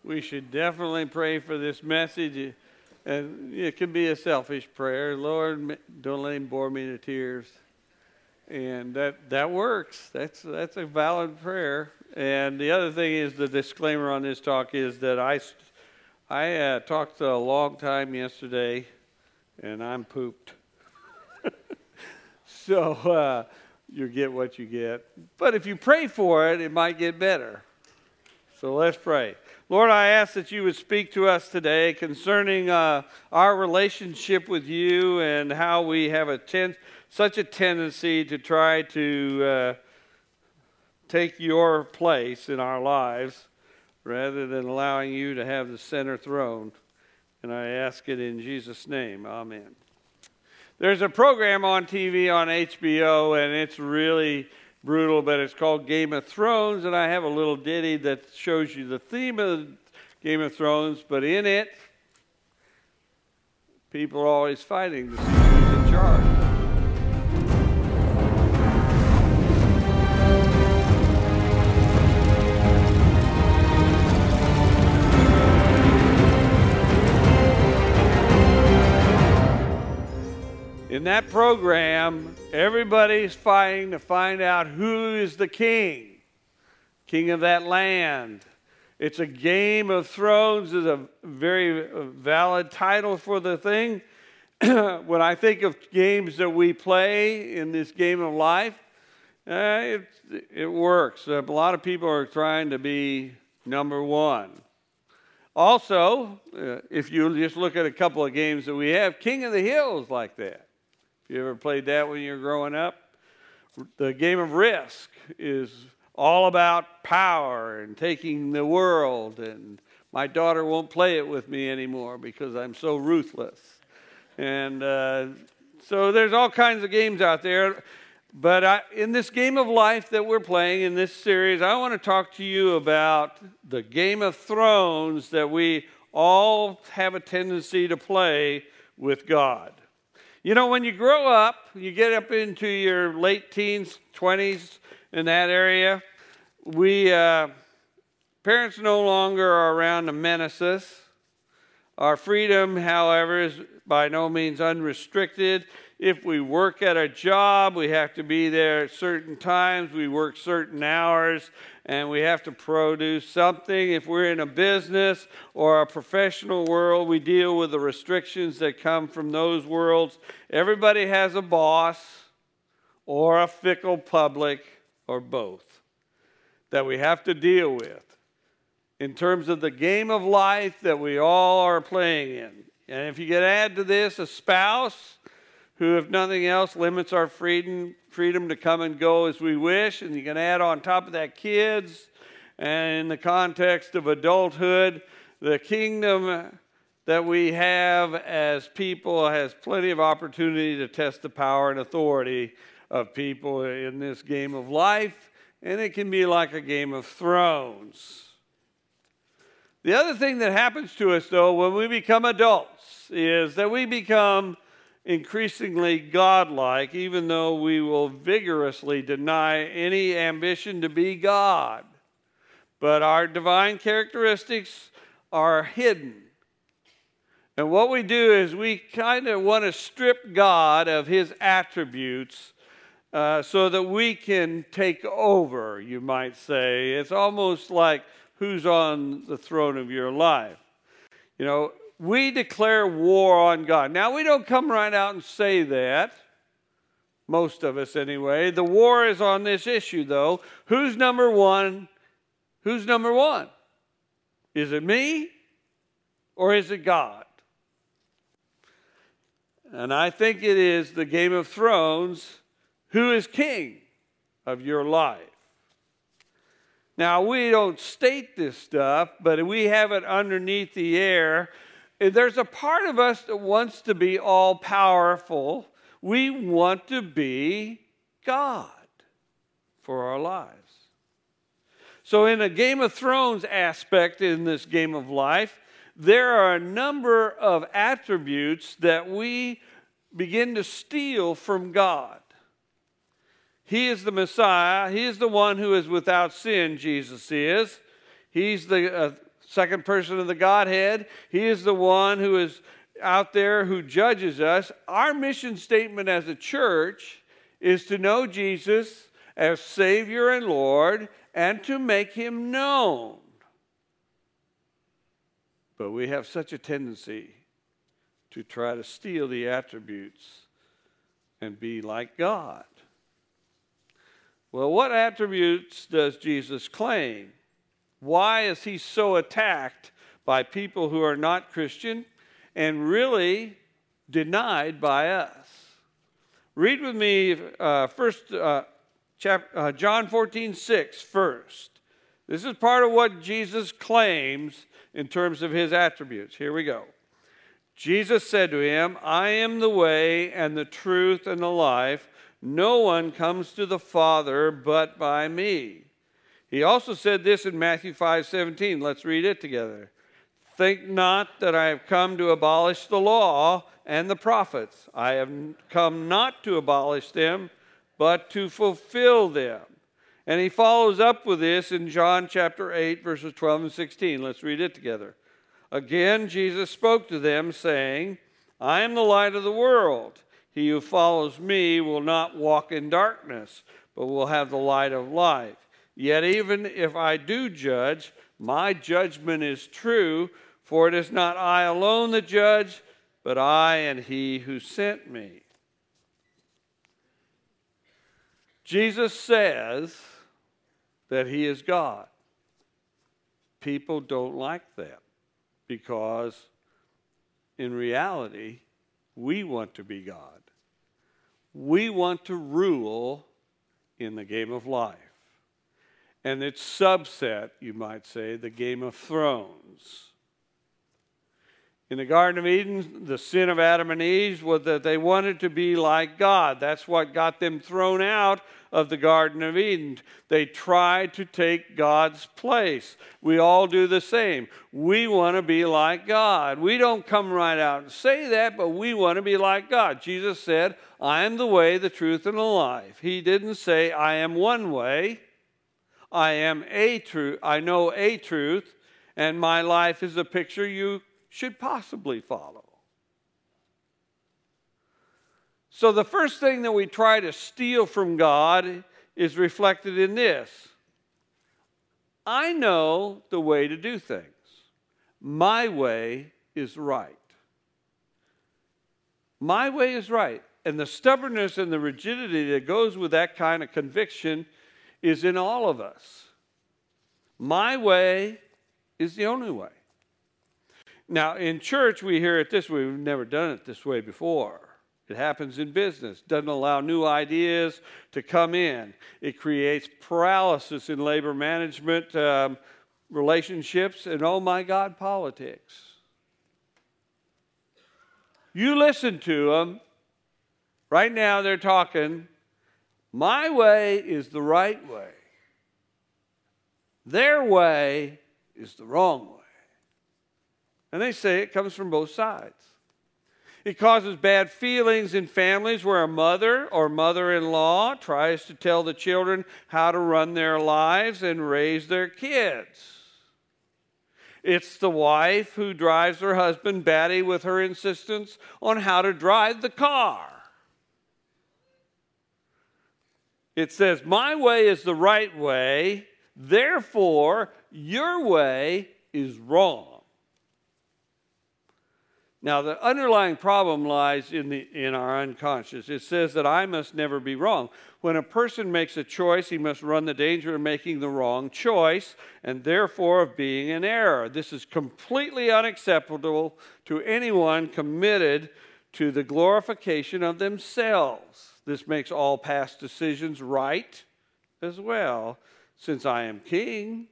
We should definitely pray for this message. And it can be a selfish prayer. Lord, don't let him bore me to tears. And that works. That's a valid prayer. And the other thing is, the disclaimer on this talk is that I talked a long time yesterday, and I'm pooped. So you get what you get. But if you pray for it, it might get better. So let's pray. Lord, I ask that you would speak to us today concerning our relationship with you and how we have such a tendency to try to take your place in our lives rather than allowing you to have the center throne. And I ask it in Jesus' name. Amen. There's a program on TV on HBO, and it's really brutal, but it's called Game of Thrones, and I have a little ditty that shows you the theme of Game of Thrones, but in it, people are always fighting to see who's in charge. In that program, everybody's fighting to find out who is the king of that land. It's a Game of Thrones is a very valid title for the thing. When I think of games that we play in this game of life, it works. A lot of people are trying to be number one. Also, if you just look at a couple of games that we have, King of the Hill is like that. If you ever played that when you were growing up, the game of Risk is all about power and taking the world. And my daughter won't play it with me anymore because I'm so ruthless. And so there's all kinds of games out there. But in this game of life that we're playing in this series, I want to talk to you about the Game of Thrones that we all have a tendency to play with God. You know, when you grow up, you get up into your late teens, 20s, in that area, parents no longer are around to menace us. Our freedom, however, is by no means unrestricted. If we work at a job, we have to be there at certain times. We work certain hours, and we have to produce something. If we're in a business or a professional world, we deal with the restrictions that come from those worlds. Everybody has a boss or a fickle public or both that we have to deal with in terms of the game of life that we all are playing in. And if you could add to this a spouse who, if nothing else, limits our freedom to come and go as we wish, and you can add on top of that kids, and in the context of adulthood, the kingdom that we have as people has plenty of opportunity to test the power and authority of people in this game of life, and it can be like a Game of Thrones. The other thing that happens to us, though, when we become adults is that we become increasingly godlike, even though we will vigorously deny any ambition to be God. But our divine characteristics are hidden. And what we do is we kind of want to strip God of his attributes so that we can take over, you might say. It's almost like who's on the throne of your life. You know, we declare war on God. Now, we don't come right out and say that, most of us anyway. The war is on this issue, though. Who's number one? Who's number one? Is it me or is it God? And I think it is the Game of Thrones. Who is king of your life? Now, we don't state this stuff, but we have it underneath the air. There's a part of us that wants to be all-powerful. We want to be God for our lives. So in a Game of Thrones aspect in this game of life, there are a number of attributes that we begin to steal from God. He is the Messiah. He is the one who is without sin, Jesus is. He's the second person of the Godhead. He is the one who is out there who judges us. Our mission statement as a church is to know Jesus as Savior and Lord and to make him known. But we have such a tendency to try to steal the attributes and be like God. Well, what attributes does Jesus claim? Why is he so attacked by people who are not Christian and really denied by us? Read with me John 14:6 first. This is part of what Jesus claims in terms of his attributes. Here we go. Jesus said to him, I am the way and the truth and the life. No one comes to the Father but by me. He also said this in Matthew 5:17. Let's read it together. Think not that I have come to abolish the law and the prophets. I have come not to abolish them, but to fulfill them. And he follows up with this in John chapter 8, verses 12 and 16. Let's read it together. Again, Jesus spoke to them, saying, I am the light of the world. He who follows me will not walk in darkness, but will have the light of life. Yet even if I do judge, my judgment is true, for it is not I alone that judge, but I and he who sent me. Jesus says that he is God. People don't like that because in reality, we want to be God. We want to rule in the game of life. And its subset, you might say, the Game of Thrones. In the Garden of Eden, the sin of Adam and Eve was that they wanted to be like God. That's what got them thrown out of the Garden of Eden. They tried to take God's place. We all do the same. We want to be like God. We don't come right out and say that, but we want to be like God. Jesus said, I am the way, the truth, and the life. He didn't say, I am one way. I am a truth. I know a truth, and my life is a picture you should possibly follow. So the first thing that we try to steal from God is reflected in this. I know the way to do things. My way is right. My way is right. And the stubbornness and the rigidity that goes with that kind of conviction is in all of us. My way is the only way. Now, in church, we hear it this way. We've never done it this way before. It happens in business. Doesn't allow new ideas to come in. It creates paralysis in labor management relationships and, oh my God, politics. You listen to them. Right now, they're talking, my way is the right way. Their way is the wrong way. And they say it comes from both sides. It causes bad feelings in families where a mother or mother-in-law tries to tell the children how to run their lives and raise their kids. It's the wife who drives her husband batty with her insistence on how to drive the car. It says, my way is the right way, therefore your way is wrong. Now, the underlying problem lies in our unconscious. It says that I must never be wrong. When a person makes a choice, he must run the danger of making the wrong choice and therefore of being in error. This is completely unacceptable to anyone committed to the glorification of themselves. This makes all past decisions right as well, since I am king.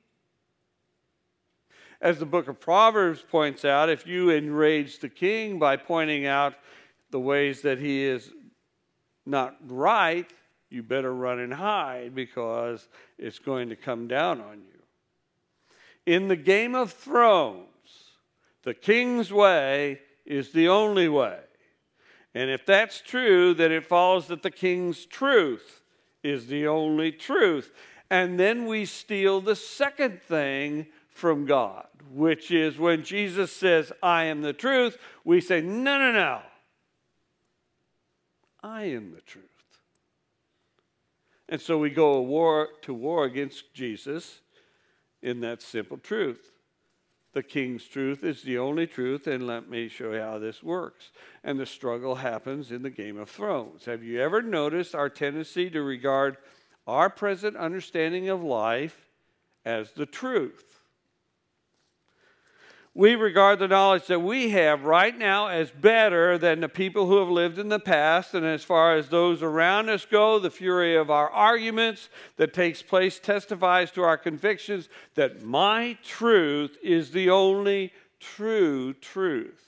As the book of Proverbs points out, if you enrage the king by pointing out the ways that he is not right, you better run and hide because it's going to come down on you. In the Game of Thrones, the king's way is the only way. And if that's true, then it follows that the king's truth is the only truth. And then we steal the second thing from God, which is when Jesus says, I am the truth, we say, no, no, no. I am the truth. And so we go to war against Jesus in that simple truth. The king's truth is the only truth, and let me show you how this works. And the struggle happens in the Game of Thrones. Have you ever noticed our tendency to regard our present understanding of life as the truth? We regard the knowledge that we have right now as better than the people who have lived in the past. And as far as those around us go, the fury of our arguments that takes place testifies to our convictions that my truth is the only true truth.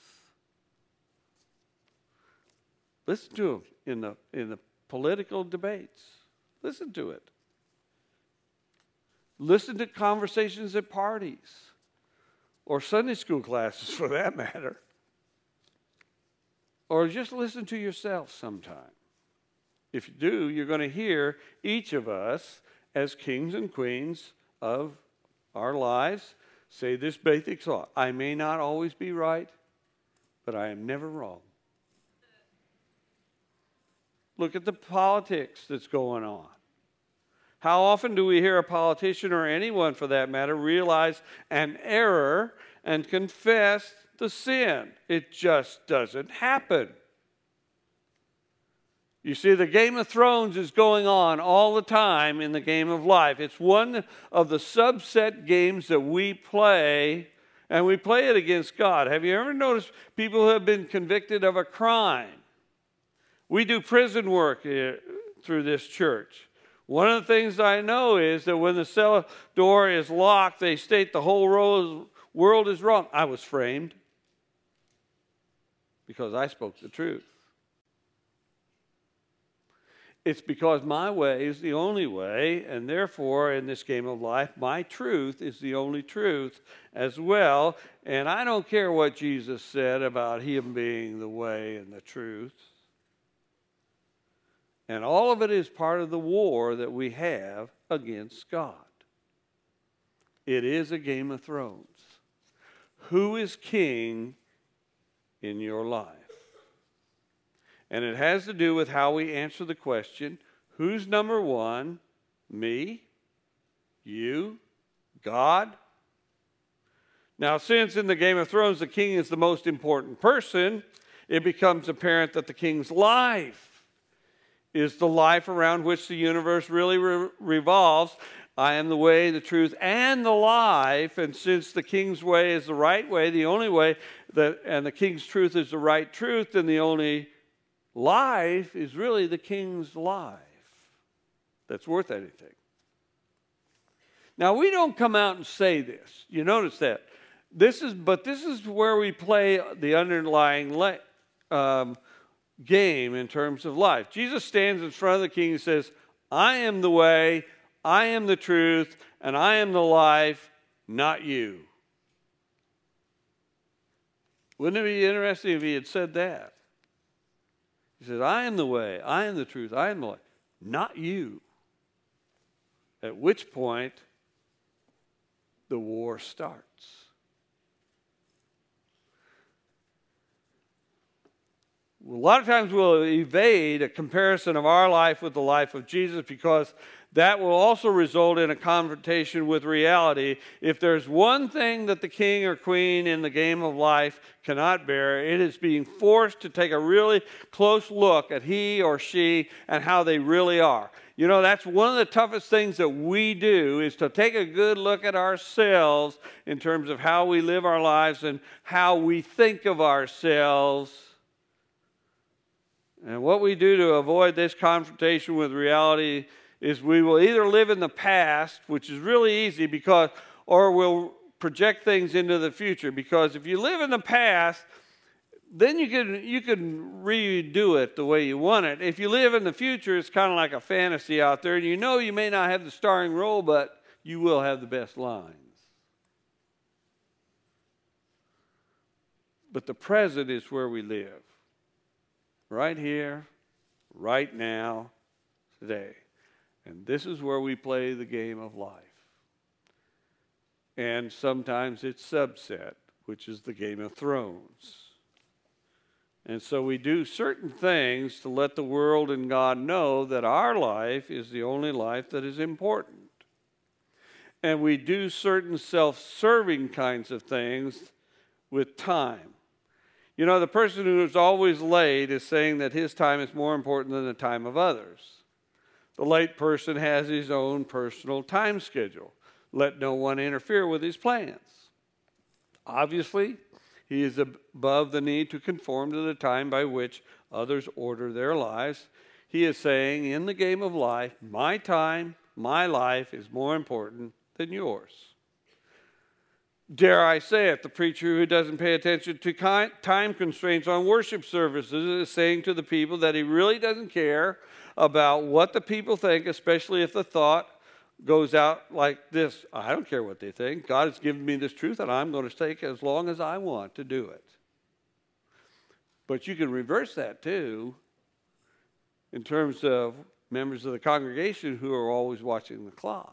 Listen to them in the political debates. Listen to it. Listen to conversations at parties. Or Sunday school classes, for that matter. Or just listen to yourself sometime. If you do, you're going to hear each of us, as kings and queens of our lives, say this basic thought: I may not always be right, but I am never wrong. Look at the politics that's going on. How often do we hear a politician, or anyone for that matter, realize an error and confess the sin? It just doesn't happen. You see, the Game of Thrones is going on all the time in the game of life. It's one of the subset games that we play, and we play it against God. Have you ever noticed people who have been convicted of a crime? We do prison work through this church. One of the things I know is that when the cell door is locked, they state the whole world is wrong. I was framed because I spoke the truth. It's because my way is the only way, and therefore, in this game of life, my truth is the only truth as well. And I don't care what Jesus said about him being the way and the truth. And all of it is part of the war that we have against God. It is a Game of Thrones. Who is king in your life? And it has to do with how we answer the question, who's number one? Me? You? God? Now, since in the Game of Thrones the king is the most important person, it becomes apparent that the king's life is the life around which the universe really revolves. I am the way, the truth, and the life. And since the king's way is the right way, the only way, and the king's truth is the right truth, then the only life is really the king's life that's worth anything. Now, we don't come out and say this. You notice that. This is where we play the underlying game in terms of life. Jesus stands in front of the king and says, I am the way, I am the truth, and I am the life, not you. Wouldn't it be interesting if he had said that? He said, I am the way, I am the truth, I am the life, not you. At which point, the war starts. A lot of times we'll evade a comparison of our life with the life of Jesus because that will also result in a confrontation with reality. If there's one thing that the king or queen in the game of life cannot bear, it is being forced to take a really close look at he or she and how they really are. You know, that's one of the toughest things that we do, is to take a good look at ourselves in terms of how we live our lives and how we think of ourselves. And what we do to avoid this confrontation with reality is we will either live in the past, which is really easy, or we'll project things into the future. Because if you live in the past, then you can redo it the way you want it. If you live in the future, it's kind of like a fantasy out there, and you know you may not have the starring role, but you will have the best lines. But the present is where we live. Right here, right now, today. And this is where we play the game of life. and sometimes its subset, which is the Game of Thrones. And so we do certain things to let the world and God know that our life is the only life that is important. And we do certain self-serving kinds of things with time. You know, the person who is always late is saying that his time is more important than the time of others. The late person has his own personal time schedule. Let no one interfere with his plans. Obviously, he is above the need to conform to the time by which others order their lives. He is saying, in the game of life, my time, my life is more important than yours. Dare I say it, the preacher who doesn't pay attention to time constraints on worship services is saying to the people that he really doesn't care about what the people think, especially if the thought goes out like this: I don't care what they think. God has given me this truth, and I'm going to take as long as I want to do it. But you can reverse that too in terms of members of the congregation who are always watching the clock.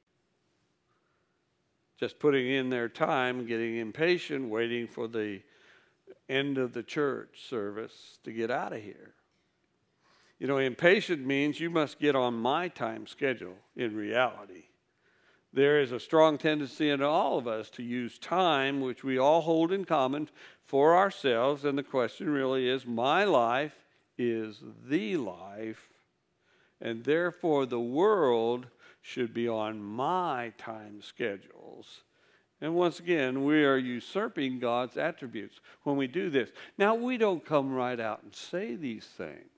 Just putting in their time, getting impatient, waiting for the end of the church service to get out of here. You know, impatient means you must get on my time schedule in reality. There is a strong tendency in all of us to use time, which we all hold in common, for ourselves. And the question really is, my life is the life, and therefore the world should be on my time schedules. And once again, we are usurping God's attributes when we do this. Now, we don't come right out and say these things,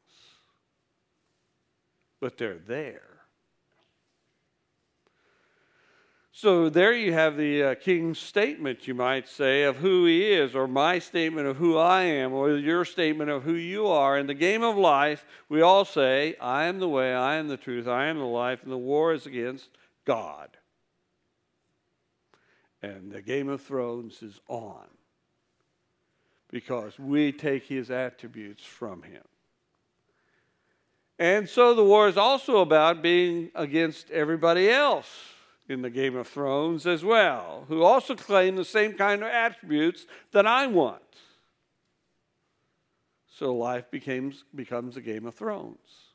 but they're there. So there you have the king's statement, you might say, of who he is, or my statement of who I am, or your statement of who you are. In the game of life, we all say, I am the way, I am the truth, I am the life, and the war is against God. And the Game of Thrones is on because we take his attributes from him. And so the war is also about being against everybody else in the Game of Thrones as well, who also claim the same kind of attributes that I want. So life becomes a Game of Thrones.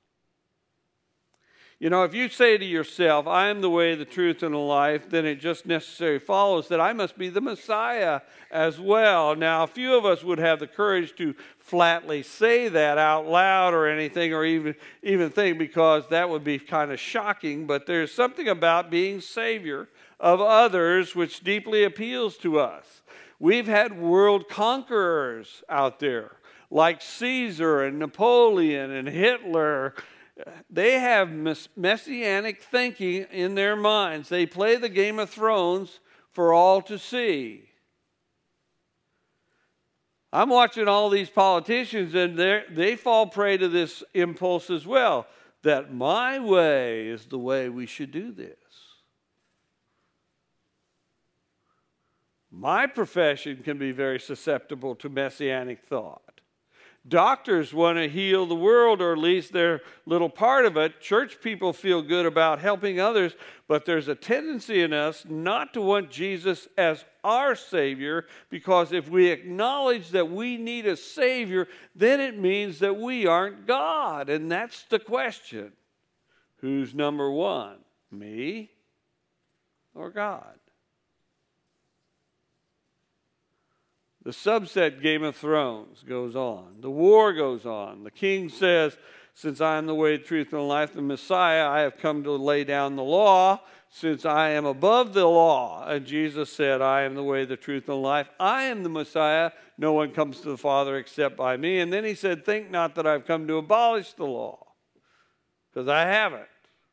You know, if you say to yourself, I am the way, the truth, and the life, then it just necessarily follows that I must be the Messiah as well. Now, a few of us would have the courage to flatly say that out loud or anything, or even think, because that would be kind of shocking. But there's something about being Savior of others which deeply appeals to us. We've had world conquerors out there, like Caesar and Napoleon and Hitler. They have messianic thinking in their minds. They play the Game of Thrones for all to see. I'm watching all these politicians, and they fall prey to this impulse as well, that my way is the way we should do this. My profession can be very susceptible to messianic thought. Doctors want to heal the world, or at least their little part of it. Church people feel good about helping others, but there's a tendency in us not to want Jesus as our Savior, because if we acknowledge that we need a Savior, then it means that we aren't God. And that's the question. Who's number one, me or God? The subset Game of Thrones goes on. The war goes on. The king says, since I am the way, the truth, and the life, the Messiah, I have come to lay down the law, since I am above the law. And Jesus said, I am the way, the truth, and the life. I am the Messiah. No one comes to the Father except by me. And then he said, think not that I've come to abolish the law, because I haven't.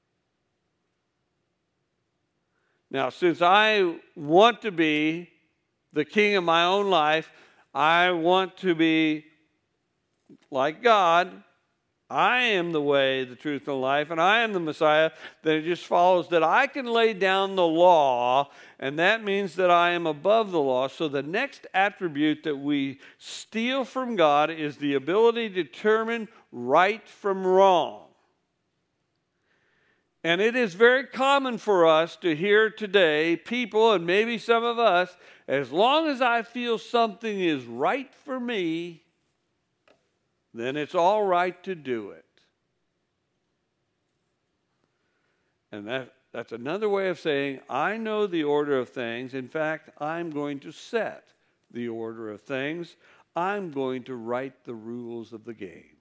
Now, since I want to be the king of my own life, I want to be like God. I am the way, the truth, and the life, and I am the Messiah. Then it just follows that I can lay down the law, and that means that I am above the law. So the next attribute that we steal from God is the ability to determine right from wrong. And it is very common for us to hear today, people, and maybe some of us, as long as I feel something is right for me, then it's all right to do it. And that's another way of saying, I know the order of things. In fact, I'm going to set the order of things. I'm going to write the rules of the game.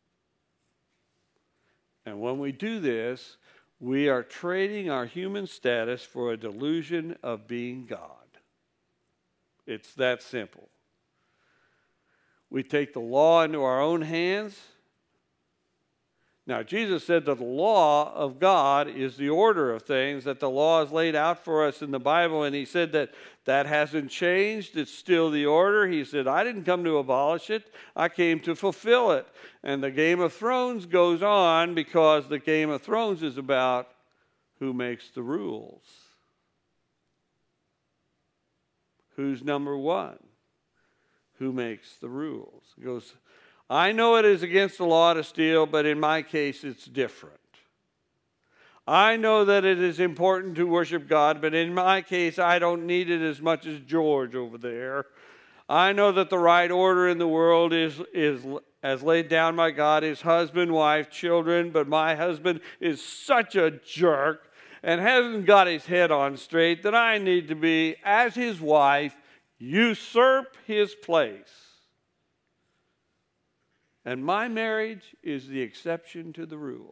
And when we do this, we are trading our human status for a delusion of being God. It's that simple. We take the law into our own hands. Now, Jesus said that the law of God is the order of things, that the law is laid out for us in the Bible, and he said that that hasn't changed. It's still the order. He said, I didn't come to abolish it. I came to fulfill it. And the Game of Thrones goes on because the Game of Thrones is about who makes the rules. Who's number one? Who makes the rules? It goes, I know it is against the law to steal, but in my case it's different. I know that it is important to worship God, but in my case I don't need it as much as George over there. I know that the right order in the world is as laid down by God is husband, wife, children, but my husband is such a jerk and hasn't got his head on straight that I need to be, as his wife, usurp his place. And my marriage is the exception to the rule.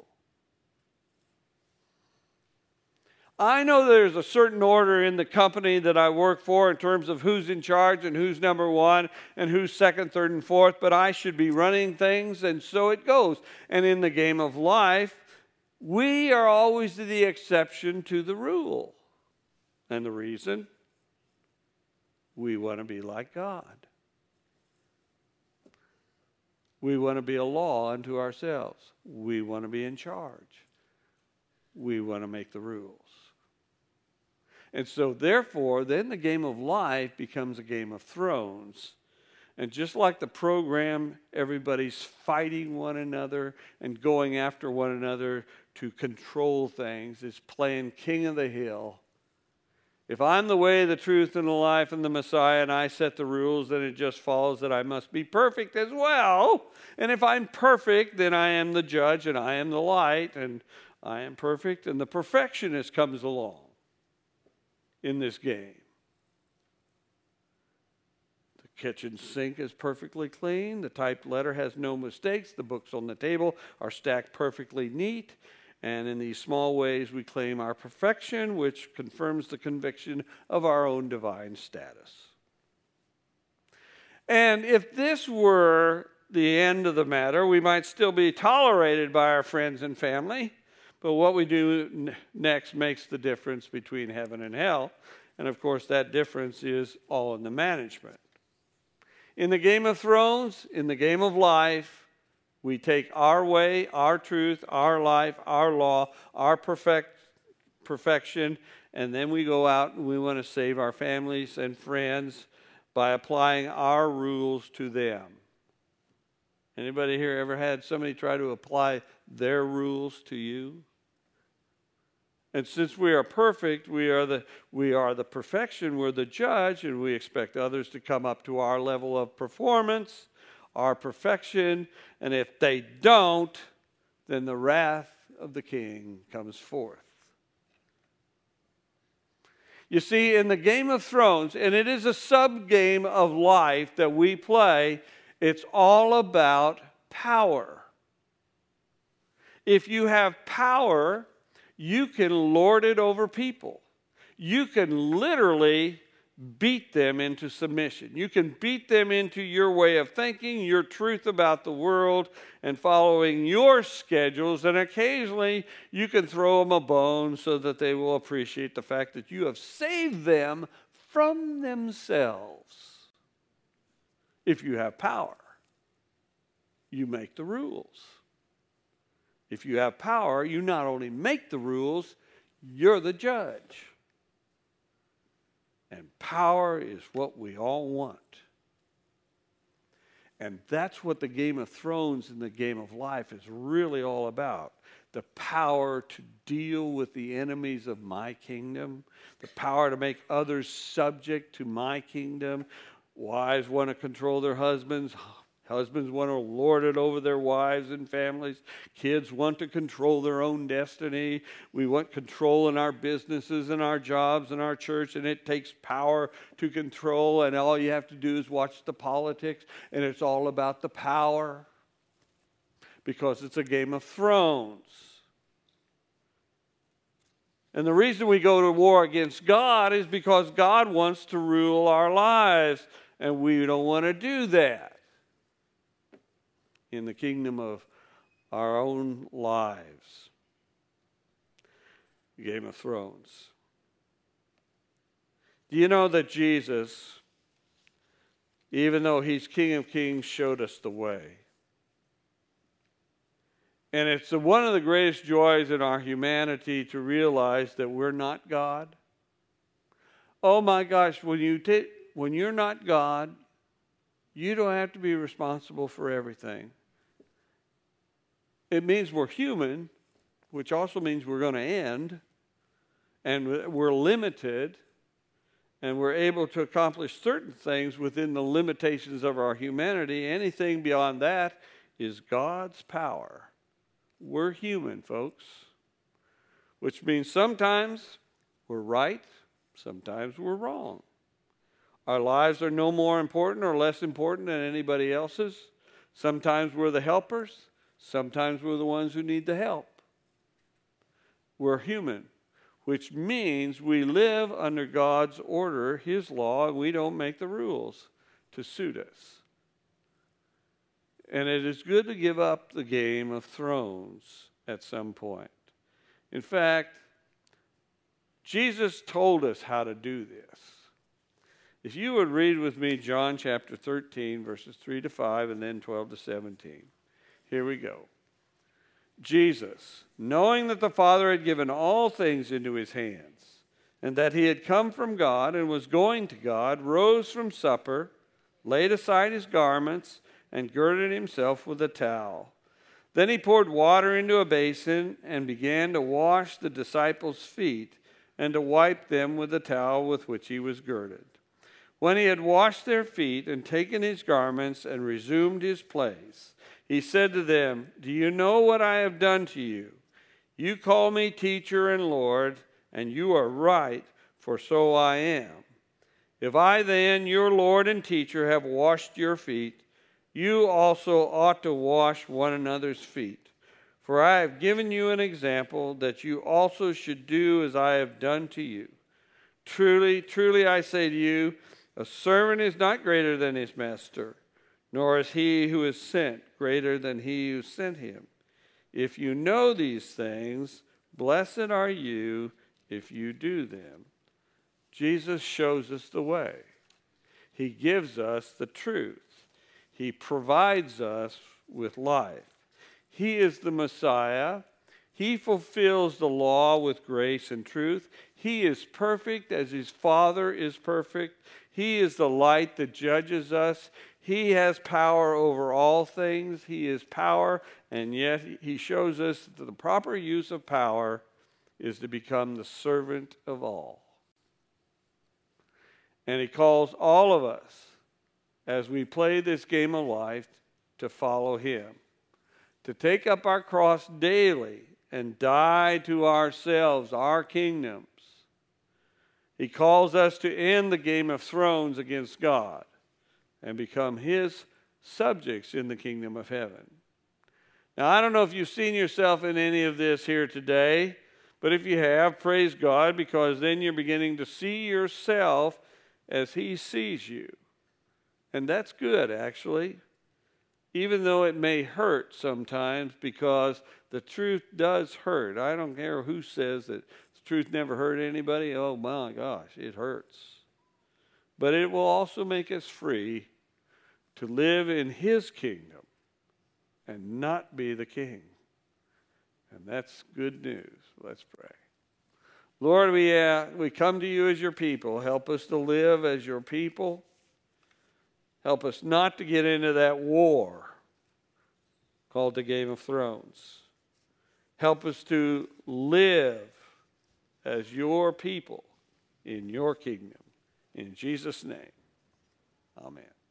I know there's a certain order in the company that I work for in terms of who's in charge and who's number one and who's second, third, and fourth, but I should be running things, and so it goes. And in the game of life, we are always the exception to the rule. And the reason? We want to be like God. We want to be a law unto ourselves. We want to be in charge. We want to make the rules. And so, therefore, then the game of life becomes a game of thrones. And just like the program, everybody's fighting one another and going after one another to control things. It's playing king of the hill. If I'm the way, the truth, and the life, and the Messiah, and I set the rules, then it just follows that I must be perfect as well. And if I'm perfect, then I am the judge, and I am the light, and I am perfect, and the perfectionist comes along in this game. The kitchen sink is perfectly clean. The typed letter has no mistakes. The books on the table are stacked perfectly neat. And in these small ways, we claim our perfection, which confirms the conviction of our own divine status. And if this were the end of the matter, we might still be tolerated by our friends and family. But what we do next makes the difference between heaven and hell. And of course, that difference is all in the management. In the Game of Thrones, in the game of life, we take our way, our truth, our life, our law, our perfection, and then we go out and we want to save our families and friends by applying our rules to them. Anybody here ever had somebody try to apply their rules to you? And since we are perfect, we are the perfection, we're the judge, and we expect others to come up to our level of performance, our perfection, and if they don't, then the wrath of the king comes forth. You see, in the Game of Thrones, and it is a sub-game of life that we play, it's all about power. If you have power, you can lord it over people. You can literally beat them into submission. You can beat them into your way of thinking, your truth about the world, and following your schedules. And occasionally, you can throw them a bone so that they will appreciate the fact that you have saved them from themselves. If you have power, you make the rules. If you have power, you not only make the rules, you're the judge. And power is what we all want. And that's what the Game of Thrones and the game of life is really all about. the power to deal with the enemies of my kingdom, the power to make others subject to my kingdom. Wives want to control their husbands. Husbands want to lord it over their wives and families. Kids want to control their own destiny. We want control in our businesses and our jobs and our church, and it takes power to control, and all you have to do is watch the politics, and it's all about the power because it's a Game of Thrones. And the reason we go to war against God is because God wants to rule our lives, and we don't want to do that in the kingdom of our own lives. Game of Thrones. Do you know that Jesus, even though he's King of Kings, showed us the way? And it's one of the greatest joys in our humanity to realize that we're not God. Oh my gosh, when you're not God, you don't have to be responsible for everything. It means we're human, which also means we're going to end, and we're limited, and we're able to accomplish certain things within the limitations of our humanity. Anything beyond that is God's power. We're human, folks, which means sometimes we're right, sometimes we're wrong. Our lives are no more important or less important than anybody else's. Sometimes we're the helpers. Sometimes we're the ones who need the help. We're human, which means we live under God's order, His law, and we don't make the rules to suit us. And it is good to give up the Game of Thrones at some point. In fact, Jesus told us how to do this. If you would read with me John chapter 13, verses 3 to 5, and then 12 to 17. Here we go. Jesus, knowing that the Father had given all things into his hands, and that he had come from God and was going to God, rose from supper, laid aside his garments, and girded himself with a towel. Then he poured water into a basin and began to wash the disciples' feet and to wipe them with the towel with which he was girded. When he had washed their feet and taken his garments and resumed his place, he said to them, "Do you know what I have done to you? You call me teacher and Lord, and you are right, for so I am. If I then, your Lord and teacher, have washed your feet, you also ought to wash one another's feet. For I have given you an example that you also should do as I have done to you. Truly, truly, I say to you, a servant is not greater than his master, nor is he who is sent greater than he who sent him. If you know these things, blessed are you if you do them." Jesus shows us the way. He gives us the truth. He provides us with life. He is the Messiah. He fulfills the law with grace and truth. He is perfect as his Father is perfect. He is the light that judges us. He has power over all things. He is power, and yet he shows us that the proper use of power is to become the servant of all. And he calls all of us, as we play this game of life, to follow him, to take up our cross daily and die to ourselves, our kingdoms. He calls us to end the Game of Thrones against God and become his subjects in the kingdom of heaven. Now, I don't know if you've seen yourself in any of this here today, but if you have, praise God, because then you're beginning to see yourself as he sees you. And that's good, actually, even though it may hurt sometimes, because the truth does hurt. I don't care who says that the truth never hurt anybody. Oh, my gosh, it hurts. But it will also make us free to live in his kingdom and not be the king. And that's good news. Let's pray. Lord, we come to you as your people. Help us to live as your people. Help us not to get into that war called the Game of Thrones. Help us to live as your people in your kingdom. In Jesus' name, amen.